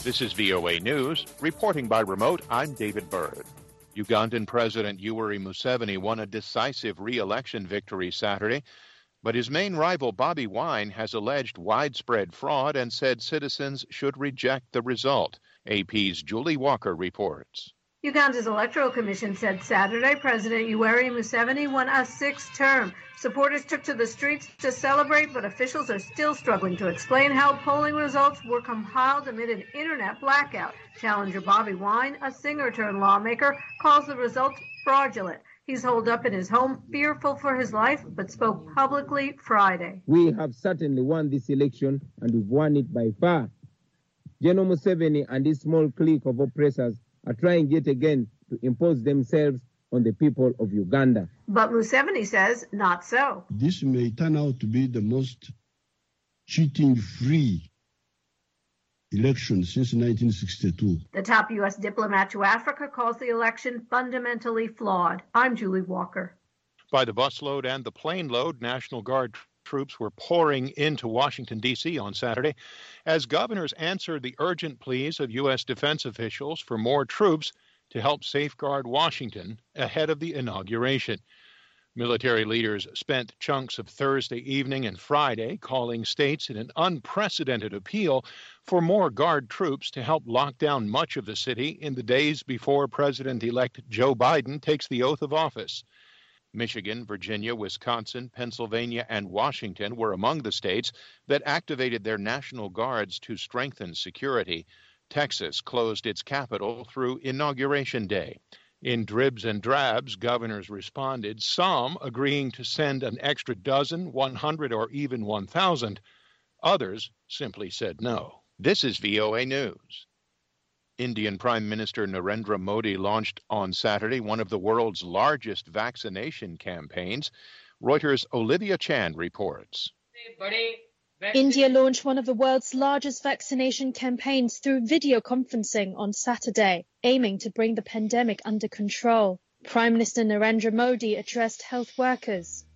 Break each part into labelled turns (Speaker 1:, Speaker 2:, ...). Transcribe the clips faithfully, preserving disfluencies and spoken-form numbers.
Speaker 1: This is V O A News. Reporting by remote, I'm David Byrd. Ugandan President Yoweri Museveni won a decisive re-election victory Saturday, but his main rival Bobi Wine has alleged widespread fraud and said citizens should reject the result. A P's Julie Walker reports.
Speaker 2: Uganda's Electoral Commission said Saturday President Yoweri Museveni won a sixth term. Supporters took to the streets to celebrate, but officials are still struggling to explain how polling results were compiled amid an internet blackout. Challenger Bobi Wine, a singer-turned-lawmaker, calls the results fraudulent. He's holed up in his home, fearful for his life, but spoke publicly Friday.
Speaker 3: We have certainly won this election, and we've won it by far. General Museveni and his small clique of oppressors are trying yet again to impose themselves on the people of Uganda.
Speaker 2: But Museveni says not so.
Speaker 4: This may turn out to be the most cheating-free election since nineteen sixty-two.
Speaker 2: The top U S diplomat to Africa calls the election fundamentally flawed. I'm Julie Walker.
Speaker 1: By the busload and the plane load, National Guard troops were pouring into Washington, D C on Saturday as governors answered the urgent pleas of U S defense officials for more troops to help safeguard Washington ahead of the inauguration. Military leaders spent chunks of Thursday evening and Friday calling states in an unprecedented appeal for more Guard troops to help lock down much of the city in the days before President-elect Joe Biden takes the oath of office. Michigan, Virginia, Wisconsin, Pennsylvania, and Washington were among the states that activated their National Guards to strengthen security. Texas closed its capital through Inauguration Day. In dribs and drabs, governors responded, some agreeing to send an extra dozen, one hundred, or even one thousand. Others simply said no. This is V O A News. Indian Prime Minister Narendra Modi launched on Saturday one of the world's largest vaccination campaigns. Reuters' Olivia Chan reports.
Speaker 5: India launched one of the world's largest vaccination campaigns through video conferencing on Saturday, aiming to bring the pandemic under control. Prime Minister Narendra Modi addressed health workers.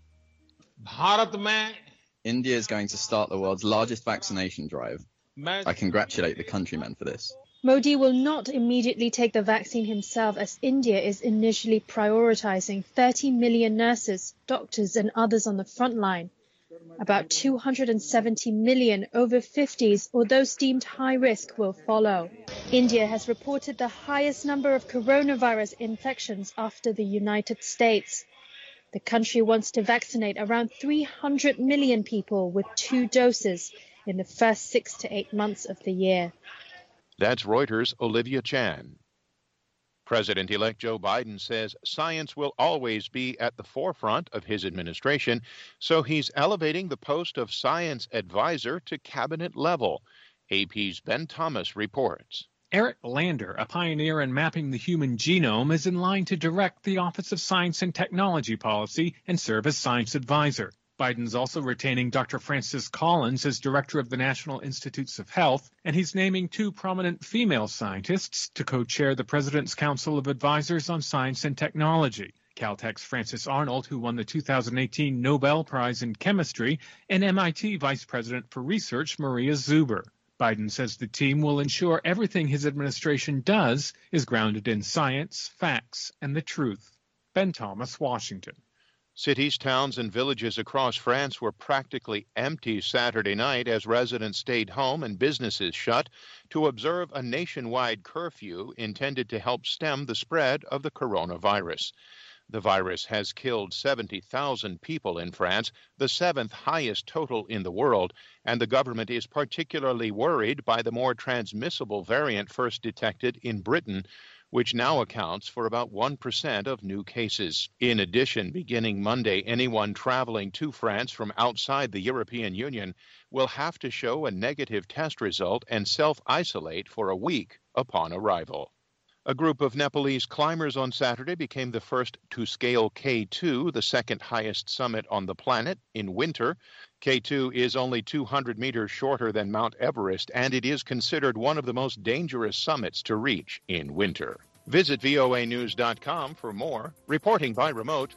Speaker 6: India is going to start the world's largest vaccination drive. I congratulate the countrymen for this.
Speaker 5: Modi will not immediately take the vaccine himself, as India is initially prioritizing thirty million nurses, doctors and others on the front line. About two hundred seventy million over fifties or those deemed high risk will follow. India has reported the highest number of coronavirus infections after the United States. The country wants to vaccinate around three hundred million people with two doses in the first six to eight months of the year.
Speaker 1: That's Reuters' Olivia Chan. President-elect Joe Biden says science will always be at the forefront of his administration, so he's elevating the post of science advisor to cabinet level. A P's Ben Thomas reports.
Speaker 7: Eric Lander, a pioneer in mapping the human genome, is in line to direct the Office of Science and Technology Policy and serve as science advisor. Biden's also retaining Doctor Francis Collins as director of the National Institutes of Health, and he's naming two prominent female scientists to co-chair the President's Council of Advisors on Science and Technology. Caltech's Frances Arnold, who won the two thousand eighteen Nobel Prize in Chemistry, and M I T Vice President for Research Maria Zuber. Biden says the team will ensure everything his administration does is grounded in science, facts, and the truth. Ben Thomas, Washington.
Speaker 1: Cities, towns, and villages across France were practically empty Saturday night as residents stayed home and businesses shut to observe a nationwide curfew intended to help stem the spread of the coronavirus. The virus has killed seventy thousand people in France, the seventh highest total in the world, and the government is particularly worried by the more transmissible variant first detected in Britain, which now accounts for about one percent of new cases. In addition, beginning Monday, anyone traveling to France from outside the European Union will have to show a negative test result and self-isolate for a week upon arrival. A group of Nepalese climbers on Saturday became the first to scale K two, the second highest summit on the planet, in winter. K two is only two hundred meters shorter than Mount Everest, and it is considered one of the most dangerous summits to reach in winter. Visit V O A news dot com for more. Reporting by remote,